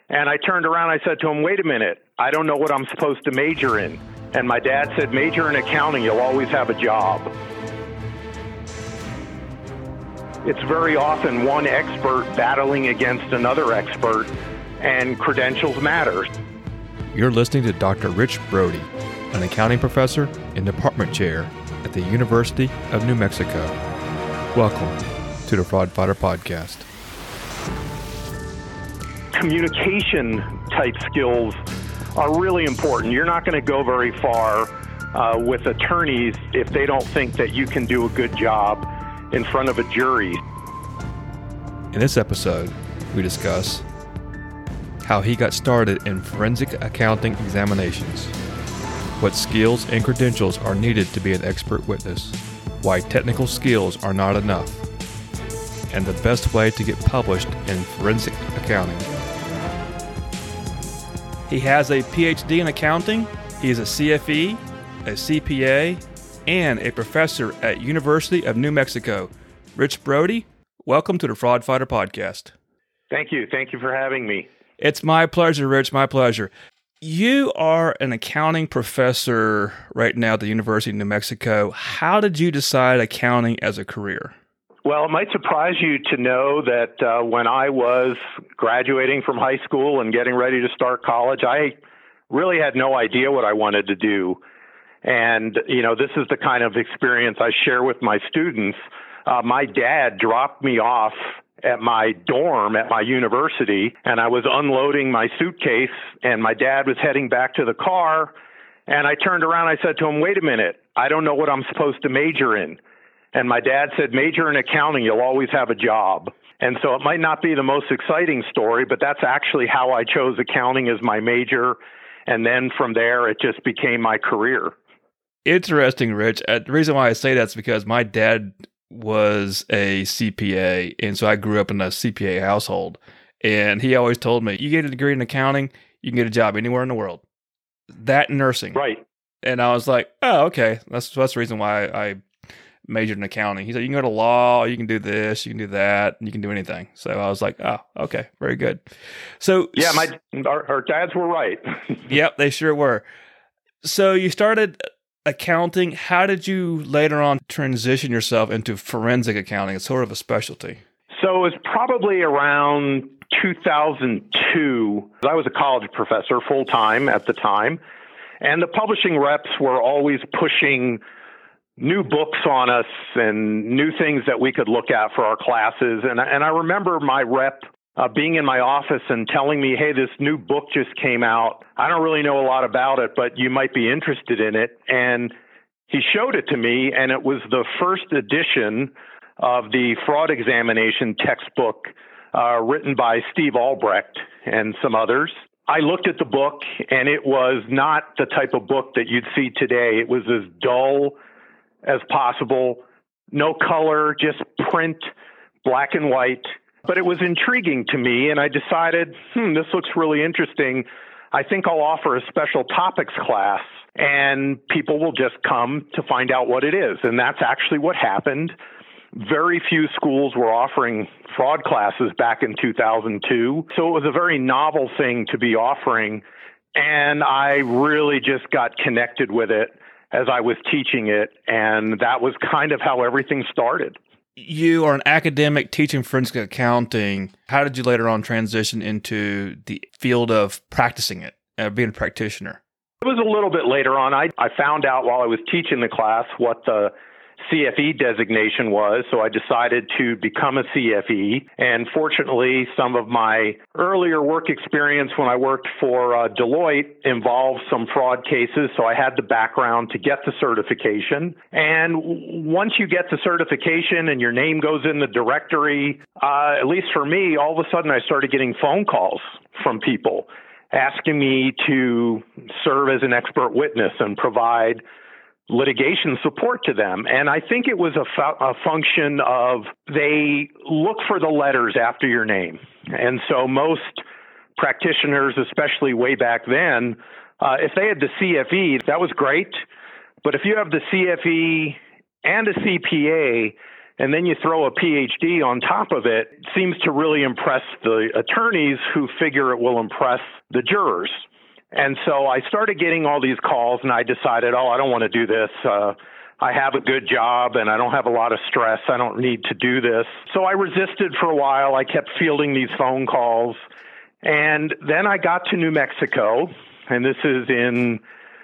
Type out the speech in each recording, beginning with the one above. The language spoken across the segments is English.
And I turned around, I said to him, wait a minute, I don't know what I'm supposed to major in. And my dad said, major in accounting, you'll always have a job. It's very often one expert battling against another expert, and credentials matter. You're listening to Dr. Rich Brody, an accounting professor and department chair at the University of New Mexico. Welcome to the Fraud Fighter Podcast. Communication type skills are really important. You're not going to go very far with attorneys if they don't think that you can do a good job in front of a jury. In this episode, we discuss how he got started in forensic accounting examinations, what skills and credentials are needed to be an expert witness, why technical skills are not enough, and the best way to get published in forensic accounting. He has a PhD in accounting. He is a CFE, a CPA, and a professor at University of New Mexico. Rich Brody, welcome to the Fraud Fighter Podcast. Thank you. Thank you for having me. It's my pleasure, Rich. My pleasure. You are an accounting professor right now at the University of New Mexico. How did you decide accounting as a career? Well, it might surprise you to know that when I was graduating from high school and getting ready to start college, I really had no idea what I wanted to do. And, this is the kind of experience I share with my students. My dad dropped me off at my dorm at my university, and I was unloading my suitcase, and my dad was heading back to the car, and I turned around, I said to him, wait a minute, I don't know what I'm supposed to major in. And my dad said, major in accounting, you'll always have a job. And so it might not be the most exciting story, but that's actually how I chose accounting as my major. And then from there, it just became my career. Interesting, Rich. The reason why I say that's because my dad was a CPA, and so I grew up in a CPA household. And he always told me, you get a degree in accounting, you can get a job anywhere in the world. That and nursing. Right. And I was like, oh, okay. That's the reason why I majored in accounting. He said, you can go to law, you can do this, you can do that, you can do anything. So I was like, oh, okay, very good. So yeah, our dads were right. Yep, they sure were. So you started accounting. How did you later on transition yourself into forensic accounting? It's sort of a specialty. So it was probably around 2002. I was a college professor full-time at the time, and the publishing reps were always pushing new books on us and new things that we could look at for our classes. And I remember my rep being in my office and telling me, hey, this new book just came out. I don't really know a lot about it, but you might be interested in it. And he showed it to me, and it was the first edition of the fraud examination textbook written by Steve Albrecht and some others. I looked at the book, and it was not the type of book that you'd see today. It was as dull as possible, no color, just print, black and white. But it was intriguing to me, and I decided, this looks really interesting. I think I'll offer a special topics class, and people will just come to find out what it is. And that's actually what happened. Very few schools were offering fraud classes back in 2002, so it was a very novel thing to be offering, and I really just got connected with it as I was teaching it, and that was kind of how everything started. You are an academic teaching forensic accounting. How did you later on transition into the field of practicing it, being a practitioner? It was a little bit later on. I found out while I was teaching the class what the CFE designation was, so I decided to become a CFE. And fortunately, some of my earlier work experience when I worked for Deloitte involved some fraud cases, so I had the background to get the certification. And once you get the certification and your name goes in the directory, at least for me, all of a sudden I started getting phone calls from people asking me to serve as an expert witness and provide litigation support to them. And I think it was a function of they look for the letters after your name. And so most practitioners, especially way back then, if they had the CFE, that was great. But if you have the CFE and a CPA, and then you throw a PhD on top of it, it seems to really impress the attorneys who figure it will impress the jurors. And so I started getting all these calls, and I decided, I don't want to do this. I have a good job, and I don't have a lot of stress. I don't need to do this. So I resisted for a while. I kept fielding these phone calls. And then I got to New Mexico, and this is in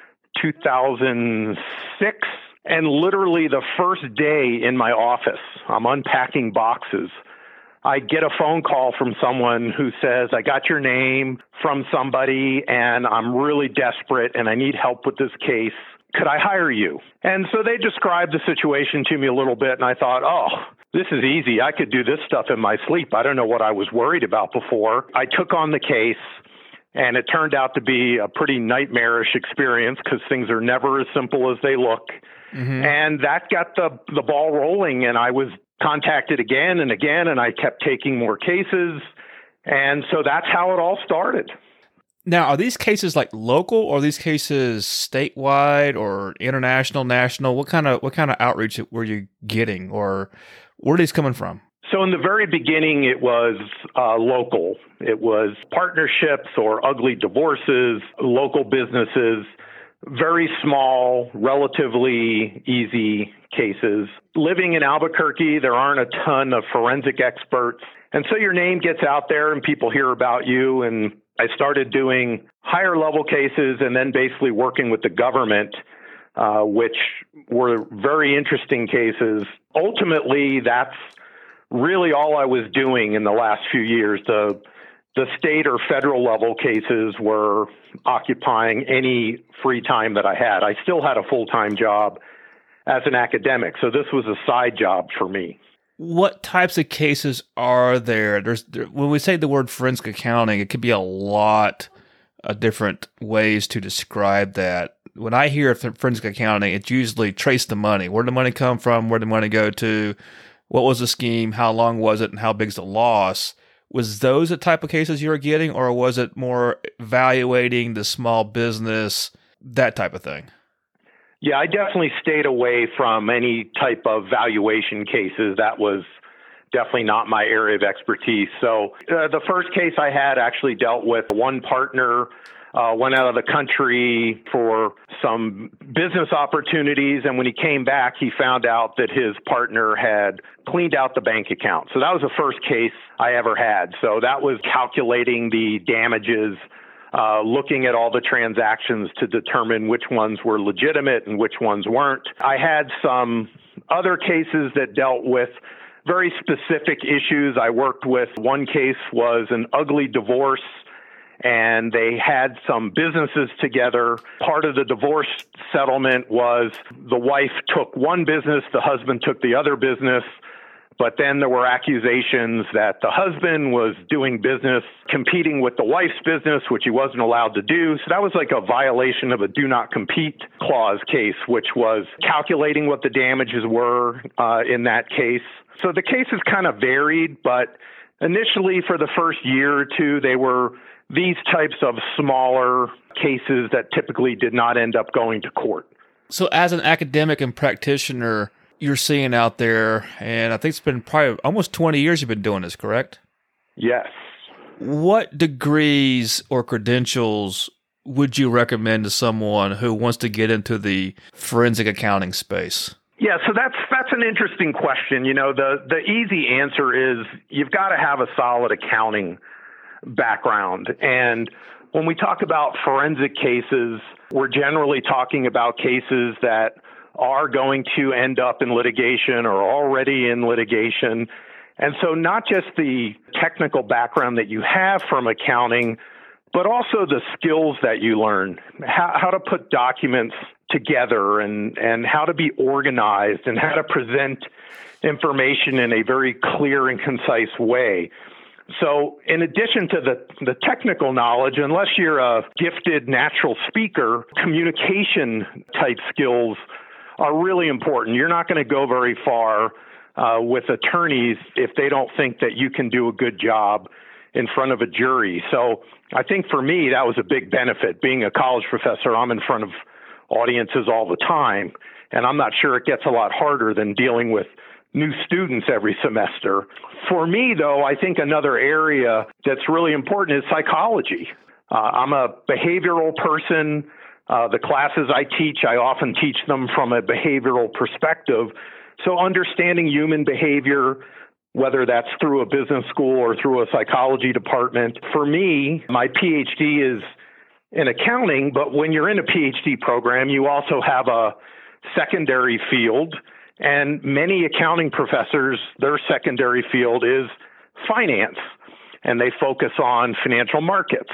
2006. And literally the first day in my office, I'm unpacking boxes. I get a phone call from someone who says, I got your name from somebody and I'm really desperate and I need help with this case. Could I hire you? And so they described the situation to me a little bit, and I thought, this is easy. I could do this stuff in my sleep. I don't know what I was worried about before. I took on the case, and it turned out to be a pretty nightmarish experience because things are never as simple as they look. Mm-hmm. And that got the ball rolling, and I was contacted again and again, and I kept taking more cases. And so that's how it all started. Now, are these cases like local, or are these cases statewide or international, national? What kind of outreach were you getting, or where are these coming from? So in the very beginning, it was local. It was partnerships or ugly divorces, local businesses, very small, relatively easy cases. Living in Albuquerque, there aren't a ton of forensic experts. And so your name gets out there and people hear about you. And I started doing higher level cases and then basically working with the government, which were very interesting cases. Ultimately, that's really all I was doing in the last few years. The state or federal level cases were occupying any free time that I had. I still had a full-time job as an academic, so this was a side job for me. What types of cases are there? When we say the word forensic accounting, it could be a lot of different ways to describe that. When I hear forensic accounting, it's usually trace the money. Where did the money come from? Where did the money go to? What was the scheme? How long was it? And how big's the loss? Was those the type of cases you were getting, or was it more evaluating the small business, that type of thing? Yeah, I definitely stayed away from any type of valuation cases. That was definitely not my area of expertise. So the first case I had actually dealt with one partner went out of the country for some business opportunities. And when he came back, he found out that his partner had cleaned out the bank account. So that was the first case I ever had. So that was calculating the damages, looking at all the transactions to determine which ones were legitimate and which ones weren't. I had some other cases that dealt with very specific issues. I worked with one case was an ugly divorce, and they had some businesses together. Part of the divorce settlement was the wife took one business, the husband took the other business. But then there were accusations that the husband was doing business competing with the wife's business, which he wasn't allowed to do. So that was like a violation of a do not compete clause case, which was calculating what the damages were in that case. So the cases kind of varied, but initially for the first year or two, they were these types of smaller cases that typically did not end up going to court. So as an academic and practitioner, you're seeing out there, and I think it's been probably almost 20 years you've been doing this, correct? Yes. What degrees or credentials would you recommend to someone who wants to get into the forensic accounting space? Yeah, so that's an interesting question. You know, the easy answer is you've got to have a solid accounting background. And when we talk about forensic cases, we're generally talking about cases that are going to end up in litigation or already in litigation. And so not just the technical background that you have from accounting, but also the skills that you learn, how to put documents together and how to be organized and how to present information in a very clear and concise way. So in addition to the technical knowledge, unless you're a gifted natural speaker, communication type skills are really important. You're not going to go very far with attorneys if they don't think that you can do a good job in front of a jury. So I think for me, that was a big benefit. Being a college professor, I'm in front of audiences all the time, and I'm not sure it gets a lot harder than dealing with new students every semester. For me, though, I think another area that's really important is psychology. I'm a behavioral person. The classes I teach, I often teach them from a behavioral perspective. So understanding human behavior, whether that's through a business school or through a psychology department. For me, my PhD is in accounting, but when you're in a PhD program, you also have a secondary field. And many accounting professors, their secondary field is finance, and they focus on financial markets.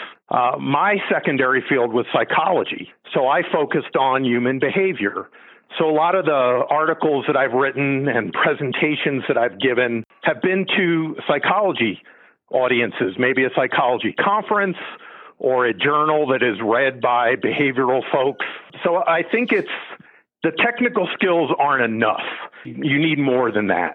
My secondary field was psychology, so I focused on human behavior. So a lot of the articles that I've written and presentations that I've given have been to psychology audiences, maybe a psychology conference or a journal that is read by behavioral folks. So I think the technical skills aren't enough. You need more than that.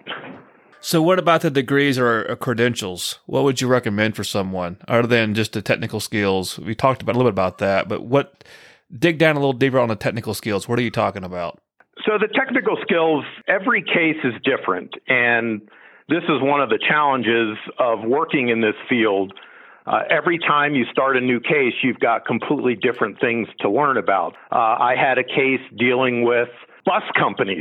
So what about the degrees or credentials? What would you recommend for someone other than just the technical skills? We talked about a little bit about that, but dig down a little deeper on the technical skills. What are you talking about? So the technical skills, every case is different. And this is one of the challenges of working in this field. Every time you start a new case, you've got completely different things to learn about. I had a case dealing with bus companies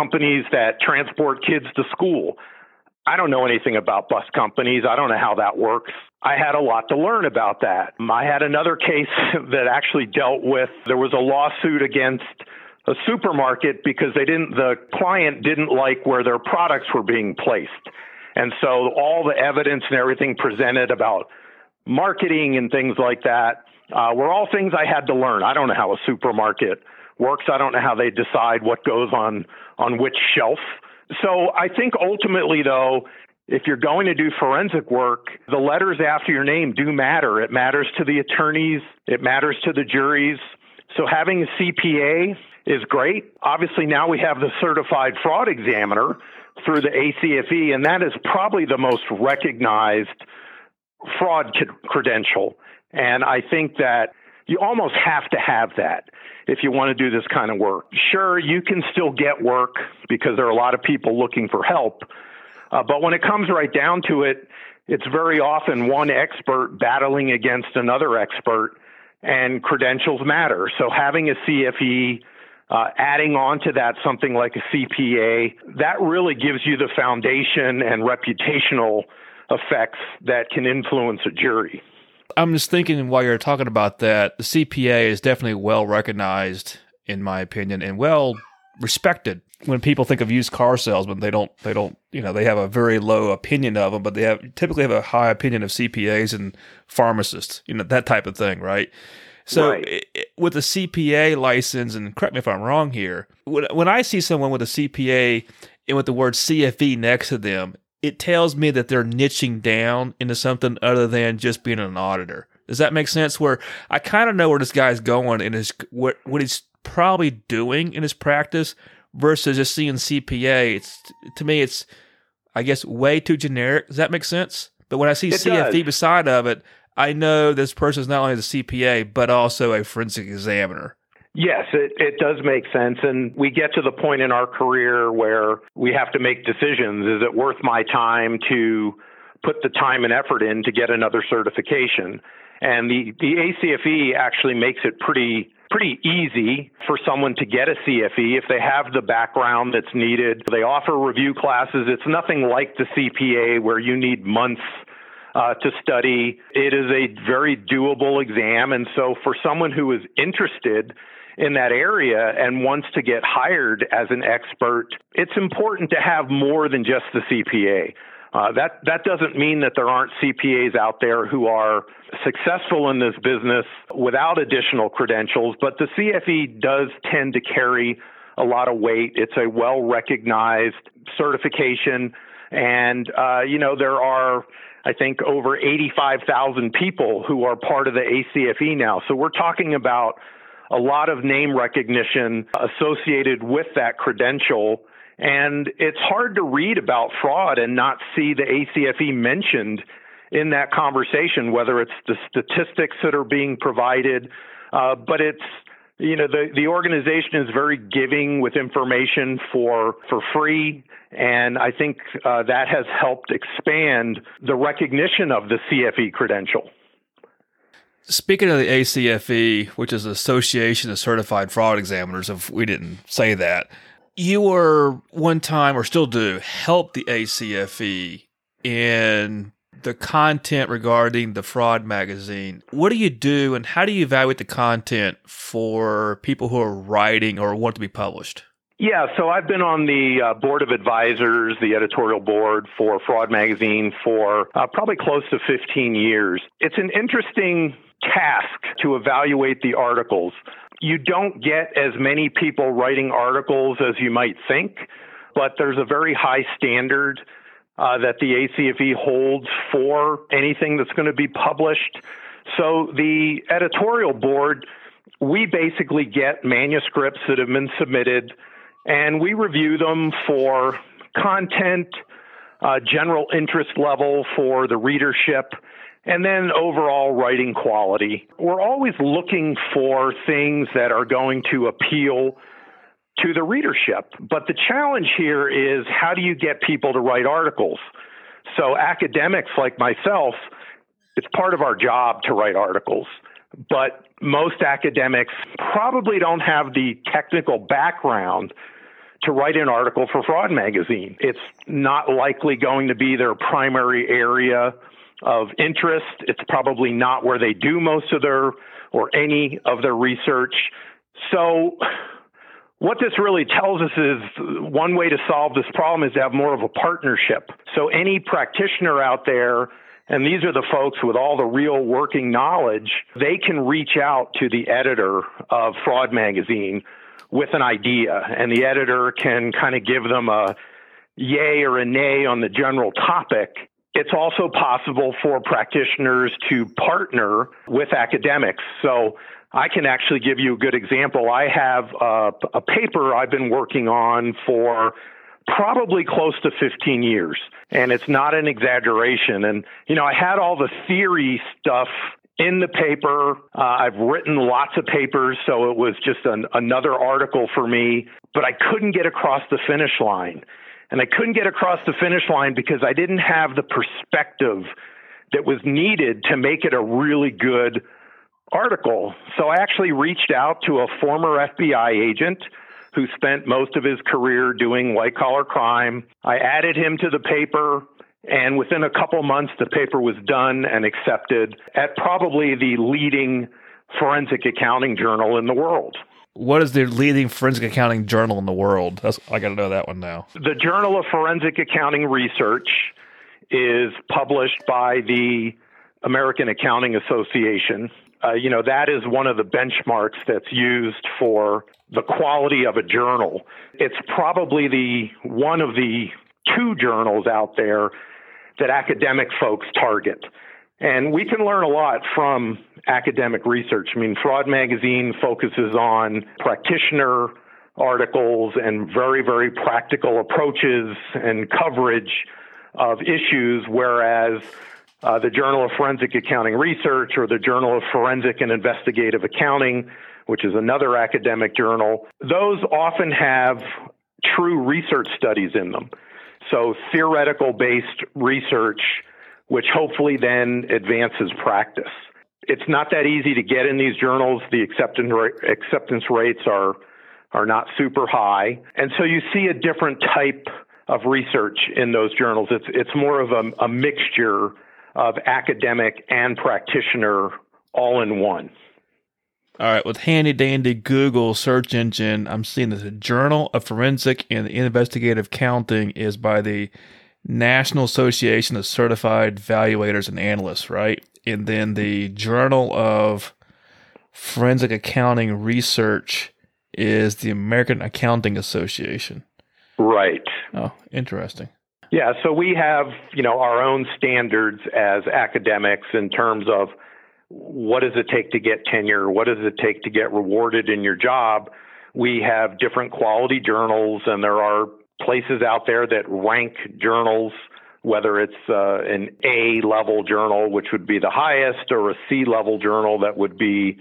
that transport kids to school. I don't know anything about bus companies. I don't know how that works. I had a lot to learn about that. I had another case that actually dealt with, there was a lawsuit against a supermarket because the client didn't like where their products were being placed. And so all the evidence and everything presented about marketing and things like that were all things I had to learn. I don't know how a supermarket works. I don't know how they decide what goes on which shelf. So I think ultimately, though, if you're going to do forensic work, the letters after your name do matter. It matters to the attorneys. It matters to the juries. So having a CPA is great. Obviously, now we have the certified fraud examiner through the ACFE, and that is probably the most recognized fraud credential. And I think that you almost have to have that if you want to do this kind of work. Sure, you can still get work because there are a lot of people looking for help. But when it comes right down to it, it's very often one expert battling against another expert, and credentials matter. So having a CFE, adding on to that something like a CPA, that really gives you the foundation and reputational effects that can influence a jury. I'm just thinking while you're talking about that, the CPA is definitely well recognized, in my opinion, and well respected. When people think of used car salesmen, they don't, they have a very low opinion of them, but they typically have a high opinion of CPAs and pharmacists, that type of thing, right? So right. With a CPA license, and correct me if I'm wrong here, when I see someone with a CPA and with the word CFE next to them, it tells me that they're niching down into something other than just being an auditor. Does that make sense? Where I kind of know where this guy's going and what he's probably doing in his practice versus just seeing CPA. To me, it's, I guess, way too generic. Does that make sense? But when I see CFE beside of it, I know this person is not only the CPA, but also a forensic examiner. Yes, it does make sense. And we get to the point in our career where we have to make decisions. Is it worth my time to put the time and effort in to get another certification? And the ACFE actually makes it pretty easy for someone to get a CFE if they have the background that's needed. They offer review classes. It's nothing like the CPA where you need months to study. It is a very doable exam. And so for someone who is interested in that area and wants to get hired as an expert, it's important to have more than just the CPA. That doesn't mean that there aren't CPAs out there who are successful in this business without additional credentials, but the CFE does tend to carry a lot of weight. It's a well-recognized certification, and there are, I think, over 85,000 people who are part of the ACFE now. So we're talking about a lot of name recognition associated with that credential. And it's hard to read about fraud and not see the ACFE mentioned in that conversation, whether it's the statistics that are being provided, but it's The organization is very giving with information for free, and I think that has helped expand the recognition of the CFE credential. Speaking of the ACFE, which is the Association of Certified Fraud Examiners, if we didn't say that, you were one time, or still do, help the ACFE in the content regarding the Fraud magazine. What do you do, and how do you evaluate the content for people who are writing or want to be published? Yeah, so I've been on the board of advisors, the editorial board for Fraud magazine for probably close to 15 years. It's an interesting task to evaluate the articles. You don't get as many people writing articles as you might think, but there's a very high standard that the ACFE holds for anything that's going to be published. So the editorial board, we basically get manuscripts that have been submitted, and we review them for content, general interest level for the readership, and then overall writing quality. We're always looking for things that are going to appeal to the readership. But the challenge here is, how do you get people to write articles? So academics like myself, it's part of our job to write articles. But most academics probably don't have the technical background to write an article for Fraud magazine. It's not likely going to be their primary area of interest. It's probably not where they do most of their or any of their research. So what this really tells us is one way to solve this problem is to have more of a partnership. So any practitioner out there, and these are the folks with all the real working knowledge, they can reach out to the editor of Fraud magazine with an idea, and the editor can kind of give them a yay or a nay on the general topic. It's also possible for practitioners to partner with academics. So I can actually give you a good example. I have a paper I've been working on for probably close to 15 years, and it's not an exaggeration. And, I had all the theory stuff in the paper. I've written lots of papers, so it was just another article for me, but I couldn't get across the finish line. And I couldn't get across the finish line because I didn't have the perspective that was needed to make it a really good article. So I actually reached out to a former FBI agent who spent most of his career doing white-collar crime. I added him to the paper, and within a couple months, the paper was done and accepted at probably the leading forensic accounting journal in the world. What is the leading forensic accounting journal in the world? I got to know that one now. The Journal of Forensic Accounting Research is published by the American Accounting Association. That is one of the benchmarks that's used for the quality of a journal. It's probably one of the two journals out there that academic folks target. And we can learn a lot from academic research. Fraud magazine focuses on practitioner articles and very, very practical approaches and coverage of issues, whereas the Journal of Forensic Accounting Research or the Journal of Forensic and Investigative Accounting, which is another academic journal, those often have true research studies in them. So theoretical-based research, which hopefully then advances practice. It's not that easy to get in these journals. The acceptance rates are not super high. And so you see a different type of research in those journals. It's more of a mixture of academic and practitioner all in one. All right, with handy-dandy Google search engine, I'm seeing that the Journal of Forensic and Investigative Accounting is by the National Association of Certified Valuators and Analysts, right? And then the Journal of Forensic Accounting Research is the American Accounting Association. Right. Oh, interesting. Yeah, so we have, our own standards as academics in terms of what does it take to get tenure? What does it take to get rewarded in your job? We have different quality journals, and there are places out there that rank journals, whether it's an A-level journal, which would be the highest, or a C-level journal that would be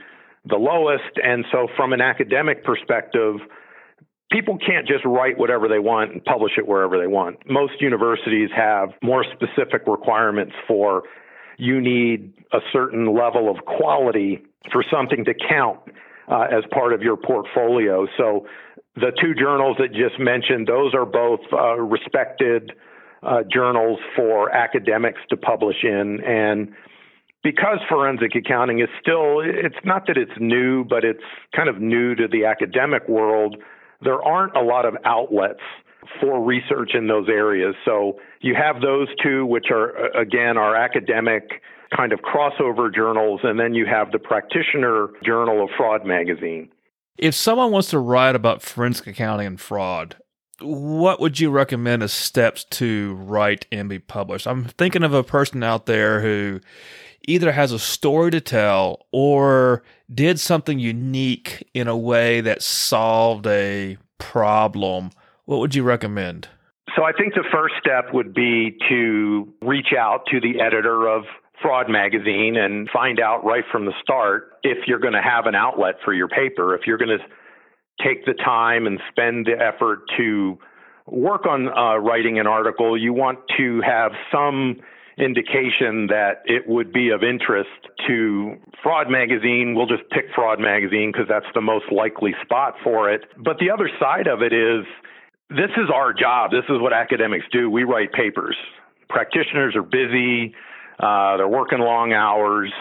the lowest. And so from an academic perspective, people can't just write whatever they want and publish it wherever they want. Most universities have more specific requirements for you need a certain level of quality for something to count as part of your portfolio. So the two journals that you just mentioned, those are both respected journals for academics to publish in. And because forensic accounting is still, it's not that it's new, but it's kind of new to the academic world, there aren't a lot of outlets for research in those areas. So you have those two, which are, again, our academic kind of crossover journals, and then you have the practitioner journal of Fraud Magazine. If someone wants to write about forensic accounting and fraud, what would you recommend as steps to write and be published? I'm thinking of a person out there who either has a story to tell or did something unique in a way that solved a problem. What would you recommend? So I think the first step would be to reach out to the editor of Fraud Magazine and find out right from the start if you're going to have an outlet for your paper, if you're going to take the time and spend the effort to work on writing an article, you want to have some indication that it would be of interest to Fraud Magazine. We'll just pick Fraud Magazine because that's the most likely spot for it. But the other side of it is, this is our job. This is what academics do. We write papers. Practitioners are busy. They're working long hours.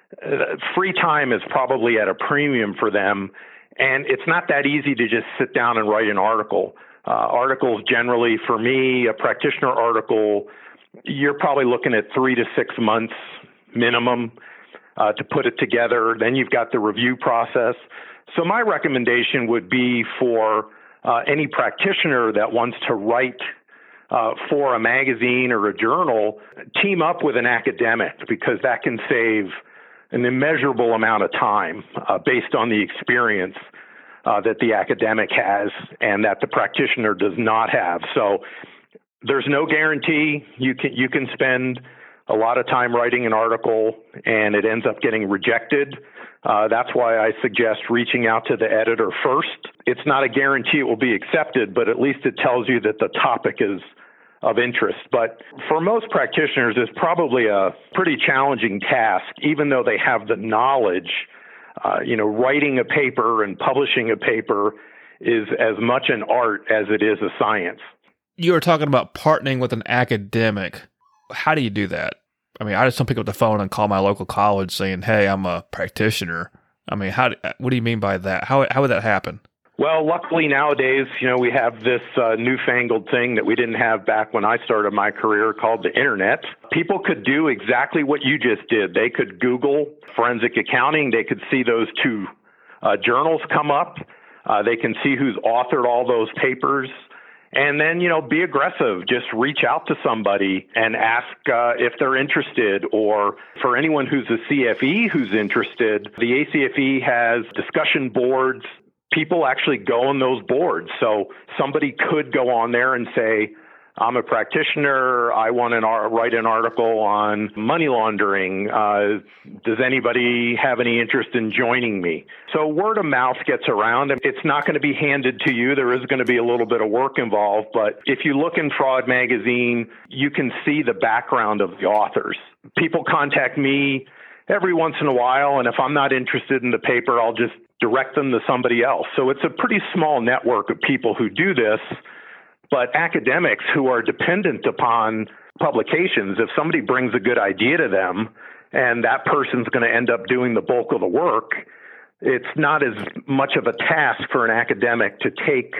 Free time is probably at a premium for them. And it's not that easy to just sit down and write an article. Articles generally, for me, a practitioner article, you're probably looking at 3 to 6 months minimum to put it together. Then you've got the review process. So my recommendation would be for any practitioner that wants to write for a magazine or a journal, team up with an academic, because that can save an immeasurable amount of time based on the experience that the academic has and that the practitioner does not have. So there's no guarantee. You can spend a lot of time writing an article and it ends up getting rejected. That's why I suggest reaching out to the editor first. It's not a guarantee it will be accepted, but at least it tells you that the topic is of interest. But for most practitioners, it's probably a pretty challenging task, even though they have the knowledge. Writing a paper and publishing a paper is as much an art as it is a science. You were talking about partnering with an academic. How do you do that? I mean, I just don't pick up the phone and call my local college saying, "Hey, I'm a practitioner." I mean, what do you mean by that? How would that happen? Well, luckily nowadays, we have this newfangled thing that we didn't have back when I started my career called the internet. People could do exactly what you just did. They could Google forensic accounting. They could see those two journals come up. They can see who's authored all those papers. And then, be aggressive. Just reach out to somebody and ask if they're interested. Or for anyone who's a CFE who's interested, the ACFE has discussion boards. People actually go on those boards. So somebody could go on there and say, I'm a practitioner. I want to write an article on money laundering. Does anybody have any interest in joining me? So word of mouth gets around. It's not going to be handed to you. There is going to be a little bit of work involved. But if you look in Fraud Magazine, you can see the background of the authors. People contact me every once in a while, and if I'm not interested in the paper, I'll just direct them to somebody else. So it's a pretty small network of people who do this. But academics who are dependent upon publications, if somebody brings a good idea to them and that person's going to end up doing the bulk of the work, it's not as much of a task for an academic to take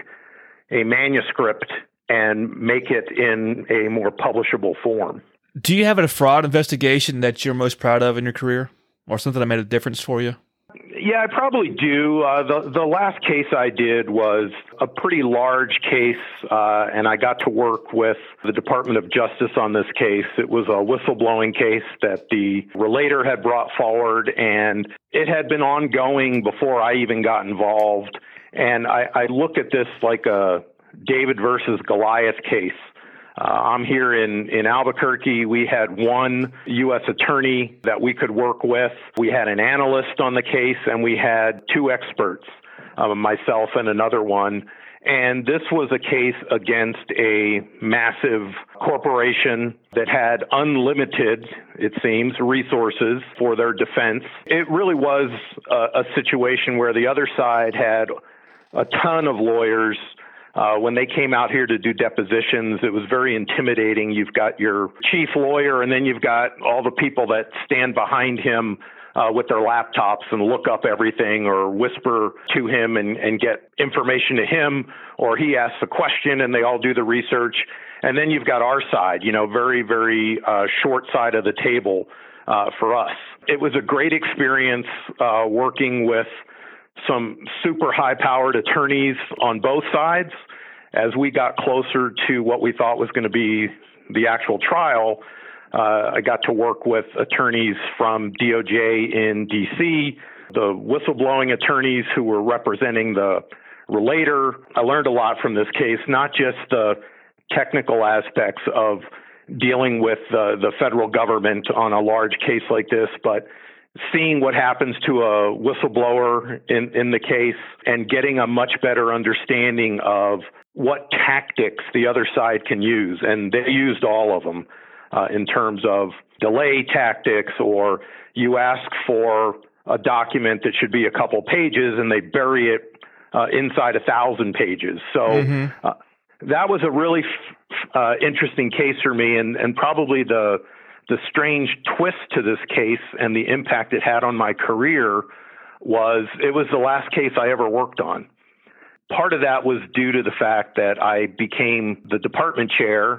a manuscript and make it in a more publishable form. Do you have a fraud investigation that you're most proud of in your career, or something that made a difference for you? Yeah, I probably do. The last case I did was a pretty large case, and I got to work with the Department of Justice on this case. It was a whistleblowing case that the relator had brought forward, and it had been ongoing before I even got involved. And I look at this like a David versus Goliath case. I'm here in Albuquerque. We had one U.S. attorney that we could work with. We had an analyst on the case, and we had two experts, myself and another one. And this was a case against a massive corporation that had unlimited, it seems, resources for their defense. It really was a situation where the other side had a ton of lawyers. When they came out here to do depositions, it was very intimidating. You've got your chief lawyer, and then you've got all the people that stand behind him with their laptops and look up everything or whisper to him and get information to him, or he asks a question and they all do the research. And then you've got our side, very, very short side of the table for us. It was a great experience working with some super high-powered attorneys on both sides. As we got closer to what we thought was going to be the actual trial, I got to work with attorneys from DOJ in D.C., the whistleblowing attorneys who were representing the relator. I learned a lot from this case, not just the technical aspects of dealing with the federal government on a large case like this, but seeing what happens to a whistleblower in the case and getting a much better understanding of what tactics the other side can use. And they used all of them. In terms of delay tactics, or you ask for a document that should be a couple pages and they bury it inside 1,000 pages. So that was a really interesting case for me, and probably the strange twist to this case and the impact it had on my career was it was the last case I ever worked on. Part of that was due to the fact that I became the department chair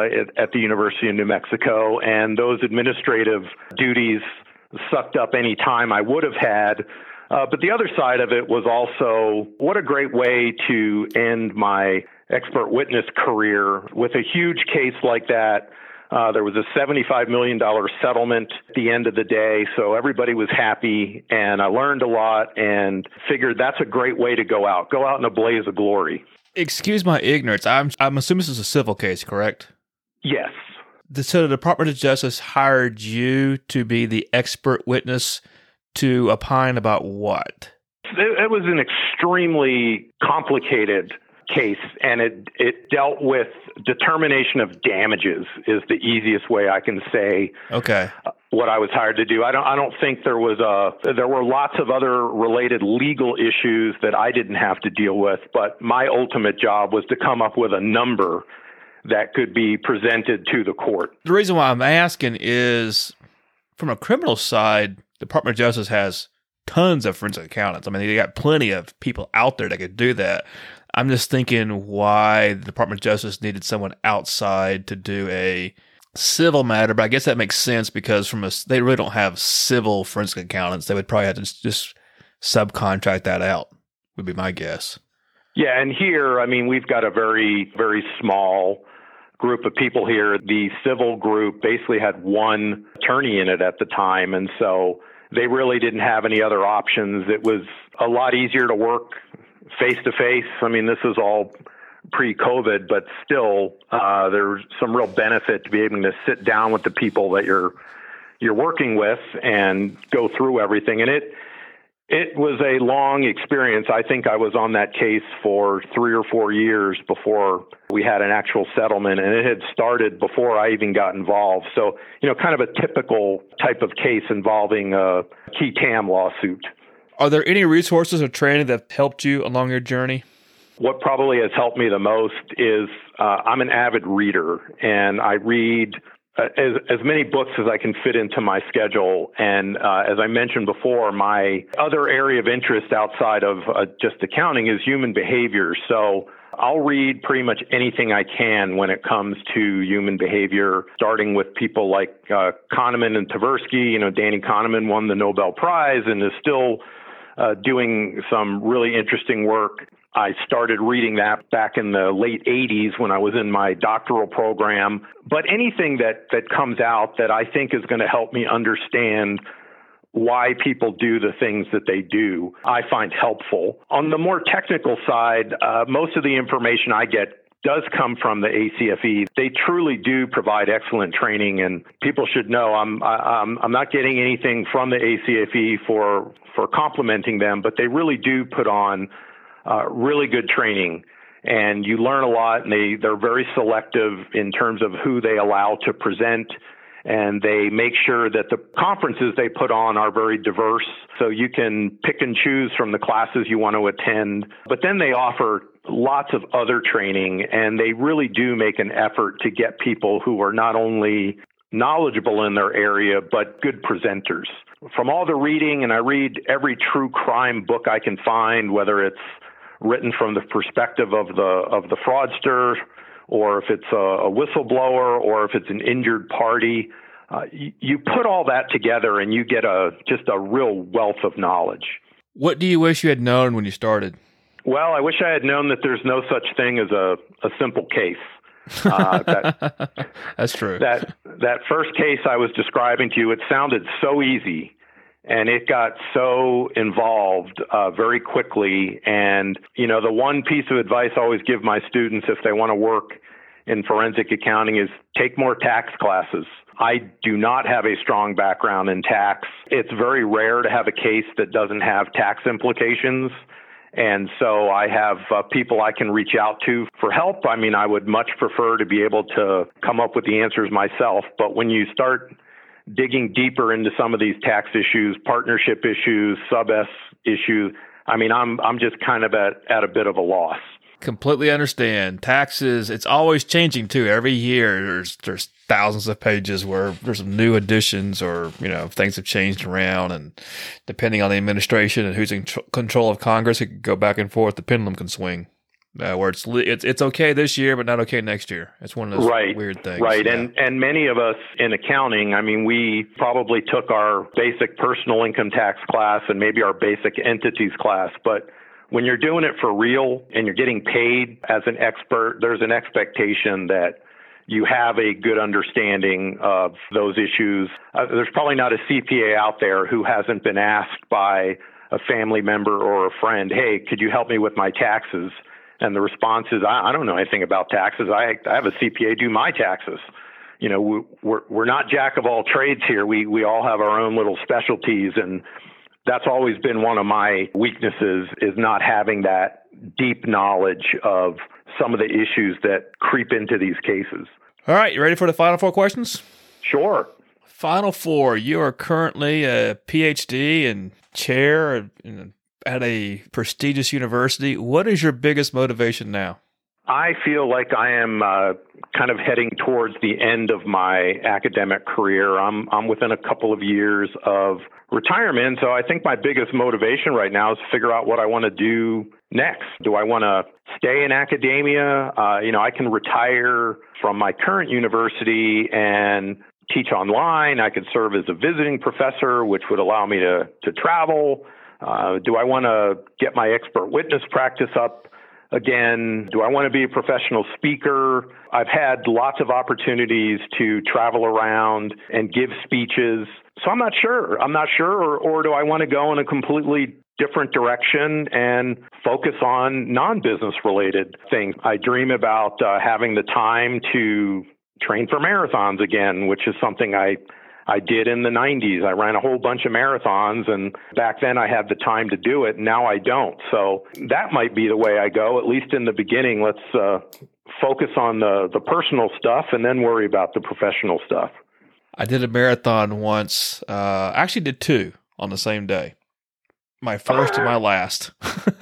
at the University of New Mexico, and those administrative duties sucked up any time I would have had. But the other side of it was also what a great way to end my expert witness career with a huge case like that. There was a $75 million settlement at the end of the day, so everybody was happy, and I learned a lot and figured that's a great way to go out in a blaze of glory. Excuse my ignorance. I'm assuming this is a civil case, correct? Yes. So the Department of Justice hired you to be the expert witness to opine about what? It was an extremely complicated case, and it dealt with determination of damages is the easiest way I can say what I was hired to do. I don't think there were lots of other related legal issues that I didn't have to deal with, but my ultimate job was to come up with a number that could be presented to the court. The reason why I'm asking is from a criminal side, the Department of Justice has tons of forensic accountants. I mean, they got plenty of people out there that could do that. I'm just thinking why the Department of Justice needed someone outside to do a civil matter, but I guess that makes sense because they really don't have civil forensic accountants. They would probably have to just subcontract that out, would be my guess. Yeah, and here, I mean, we've got a very, very small group of people here. The civil group basically had one attorney in it at the time, and so they really didn't have any other options. It was a lot easier to work face-to-face. I mean, this is all pre-COVID, but still, there's some real benefit to be able to sit down with the people that you're working with and go through everything. And it was a long experience. I think I was on that case for 3 or 4 years before we had an actual settlement, and it had started before I even got involved. So, kind of a typical type of case involving a qui tam lawsuit. Are there any resources or training that helped you along your journey? What probably has helped me the most is I'm an avid reader, and I read as many books as I can fit into my schedule. And as I mentioned before, my other area of interest outside of just accounting is human behavior. So I'll read pretty much anything I can when it comes to human behavior, starting with people like Kahneman and Tversky. Danny Kahneman won the Nobel Prize and is still doing some really interesting work. I started reading that back in the late 80s when I was in my doctoral program. But anything that comes out that I think is going to help me understand why people do the things that they do, I find helpful. On the more technical side, most of the information I get does come from the ACFE. They truly do provide excellent training, and people should know I'm not getting anything from the ACFE for complimenting them, but they really do put on really good training, and you learn a lot, and they're very selective in terms of who they allow to present, and they make sure that the conferences they put on are very diverse, so you can pick and choose from the classes you want to attend. But then they offer lots of other training, and they really do make an effort to get people who are not only knowledgeable in their area, but good presenters. From all the reading, and I read every true crime book I can find, whether it's written from the perspective of the fraudster, or if it's a whistleblower, or if it's an injured party. You put all that together and you get just a real wealth of knowledge. What do you wish you had known when you started? Well, I wish I had known that there's no such thing as a simple case. That's true. That first case I was describing to you, it sounded so easy, and it got so involved very quickly. And, the one piece of advice I always give my students if they want to work in forensic accounting is take more tax classes. I do not have a strong background in tax. It's very rare to have a case that doesn't have tax implications. And so I have people I can reach out to for help. I mean, I would much prefer to be able to come up with the answers myself. But when you start digging deeper into some of these tax issues, partnership issues, sub-S issues, I mean, I'm just kind of at a bit of a loss. Completely understand. Taxes, it's always changing too. Every year there's thousands of pages where there's some new additions, or, things have changed around, and depending on the administration and who's in control of Congress, it could go back and forth. The pendulum can swing. Where it's okay this year, but not okay next year. It's one of those weird things. Right. Yeah. And many of us in accounting, I mean, we probably took our basic personal income tax class and maybe our basic entities class, but when you're doing it for real and you're getting paid as an expert, there's an expectation that you have a good understanding of those issues. There's probably not a CPA out there who hasn't been asked by a family member or a friend, hey, could you help me with my taxes? And the response is, I don't know anything about taxes. I have a CPA do my taxes. We're not jack of all trades here. We all have our own little specialties, and that's always been one of my weaknesses, is not having that deep knowledge of some of the issues that creep into these cases. All right, you ready for the final four questions? Sure. Final four. You are currently a PhD and chair at a prestigious university. What is your biggest motivation now? I feel like I am kind of heading towards the end of my academic career. I'm within a couple of years of retirement, so I think my biggest motivation right now is to figure out what I want to do next. Do I want to stay in academia? I can retire from my current university and teach online. I could serve as a visiting professor, which would allow me to travel. Do I want to get my expert witness practice up again? Do I want to be a professional speaker? I've had lots of opportunities to travel around and give speeches. So I'm not sure, or do I want to go in a completely different direction and focus on non-business related things? I dream about having the time to train for marathons again, which is something I did in the 90s. I ran a whole bunch of marathons, and back then I had the time to do it. Now I don't. So that might be the way I go, at least in the beginning. Let's focus on the personal stuff and then worry about the professional stuff. I did a marathon once. I actually did two on the same day. My first and my last.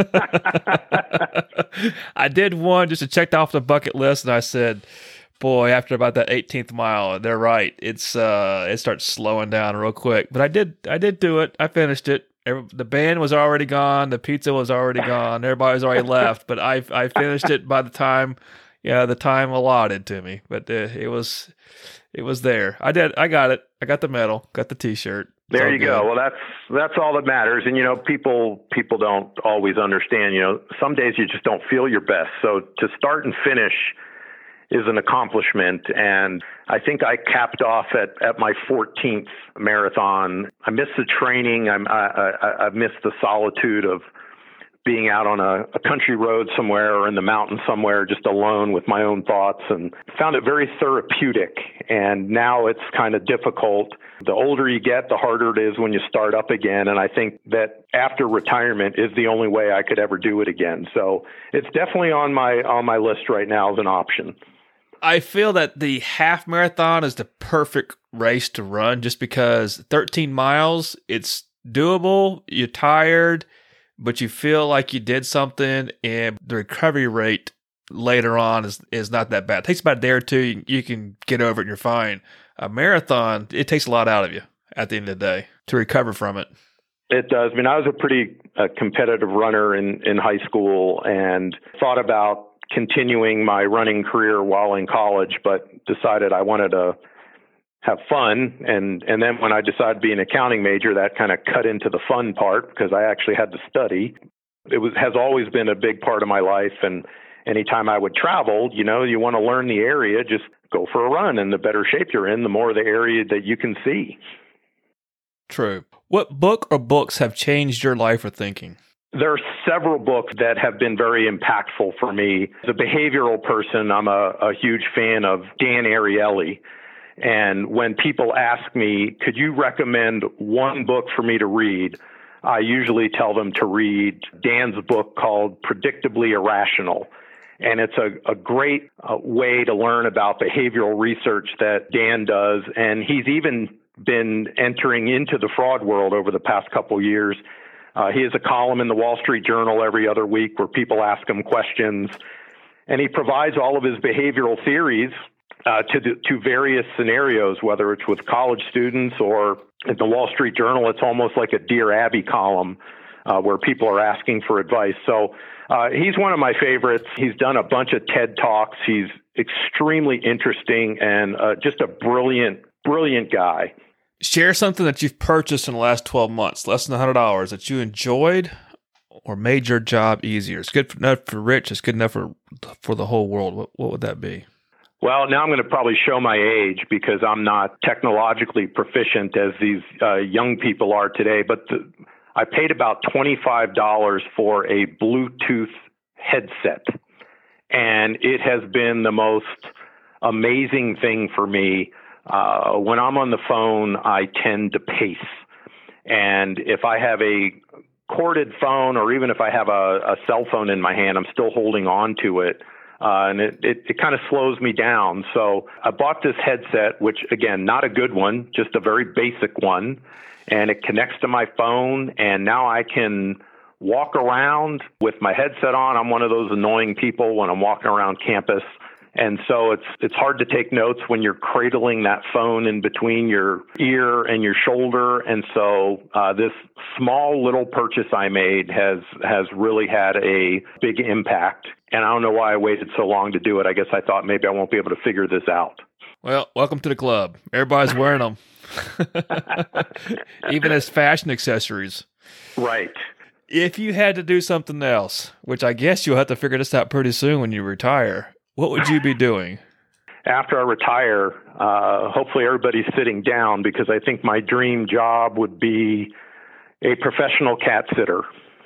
I did one just to check off the bucket list, and I said, boy, after about that 18th mile, they're right. It starts slowing down real quick. But I did do it. I finished it. The band was already gone. The pizza was already gone. Everybody was already left. But I finished it by the time allotted to me. But it was there. I did. I got it. I got the medal. Got the T-shirt. There you go. Well, that's all that matters. And people don't always understand. Some days you just don't feel your best. So to start and finish is an accomplishment. And I think I capped off at my 14th marathon. I missed the training. I missed the solitude of being out on a country road somewhere or in the mountains somewhere, just alone with my own thoughts, and found it very therapeutic. And now it's kind of difficult. The older you get, the harder it is when you start up again. And I think that after retirement is the only way I could ever do it again. So it's definitely on my list right now as an option. I feel that the half marathon is the perfect race to run just because 13 miles, it's doable, you're tired, but you feel like you did something, and the recovery rate later on is not that bad. It takes about a day or two, you can get over it and you're fine. A marathon, it takes a lot out of you at the end of the day to recover from it. It does. I mean, I was a pretty competitive runner in high school and thought about continuing my running career while in college, but decided I wanted to have fun. And then when I decided to be an accounting major, that kind of cut into the fun part because I actually had to study. Has always been a big part of my life. And anytime I would travel, you want to learn the area, just go for a run. And the better shape you're in, the more the area that you can see. True. What book or books have changed your life or thinking? There are several books that have been very impactful for me. As a behavioral person, I'm a huge fan of Dan Ariely. And when people ask me, could you recommend one book for me to read? I usually tell them to read Dan's book called Predictably Irrational. And it's a great way to learn about behavioral research that Dan does. And he's even been entering into the fraud world over the past couple years. He has a column in the Wall Street Journal every other week where people ask him questions. And he provides all of his behavioral theories to various scenarios, whether it's with college students or at the Wall Street Journal. It's almost like a Dear Abby column where people are asking for advice. So he's one of my favorites. He's done a bunch of TED Talks. He's extremely interesting and just a brilliant guy. Share something that you've purchased in the last 12 months, less than $100, that you enjoyed or made your job easier. It's good enough for Rich. It's good enough for the whole world. What would that be? Well, now I'm going to probably show my age because I'm not technologically proficient as these young people are today. But I paid about $25 for a Bluetooth headset. And it has been the most amazing thing for me. When I'm on the phone, I tend to pace. And if I have a corded phone or even if I have a cell phone in my hand, I'm still holding on to it. And it kind of slows me down. So I bought this headset, which, again, not a good one, just a very basic one. And it connects to my phone. And now I can walk around with my headset on. I'm one of those annoying people when I'm walking around campus. And so it's hard to take notes when you're cradling that phone in between your ear and your shoulder. And so this small little purchase I made has really had a big impact. And I don't know why I waited so long to do it. I guess I thought maybe I won't be able to figure this out. Well, welcome to the club. Everybody's wearing them, even as fashion accessories. Right. If you had to do something else, which I guess you'll have to figure this out pretty soon when you retire, what would you be doing? After I retire, hopefully everybody's sitting down because I think my dream job would be a professional cat sitter.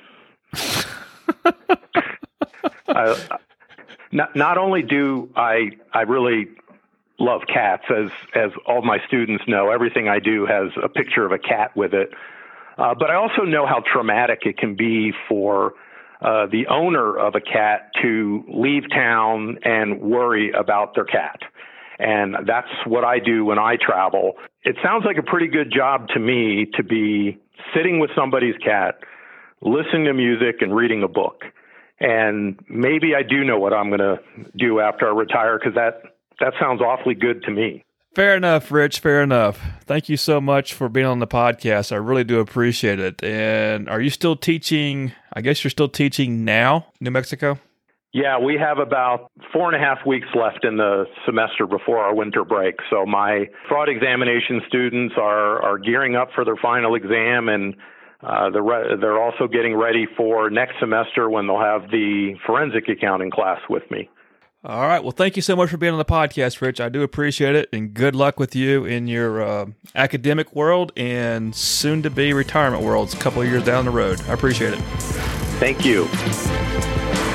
Not only do I really love cats, as all my students know, everything I do has a picture of a cat with it. But I also know how traumatic it can be for the owner of a cat to leave town and worry about their cat. And that's what I do when I travel. It sounds like a pretty good job to me to be sitting with somebody's cat, listening to music and reading a book. And maybe I do know what I'm going to do after I retire because that sounds awfully good to me. Fair enough, Rich. Fair enough. Thank you so much for being on the podcast. I really do appreciate it. And are you still teaching? I guess you're still teaching now, New Mexico? Yeah, we have about 4.5 weeks left in the semester before our winter break. So my fraud examination students are gearing up for their final exam, and they're also getting ready for next semester when they'll have the forensic accounting class with me. All right. Well, thank you so much for being on the podcast, Rich. I do appreciate it, and good luck with you in your academic world and soon-to-be retirement worlds a couple of years down the road. I appreciate it. Thank you.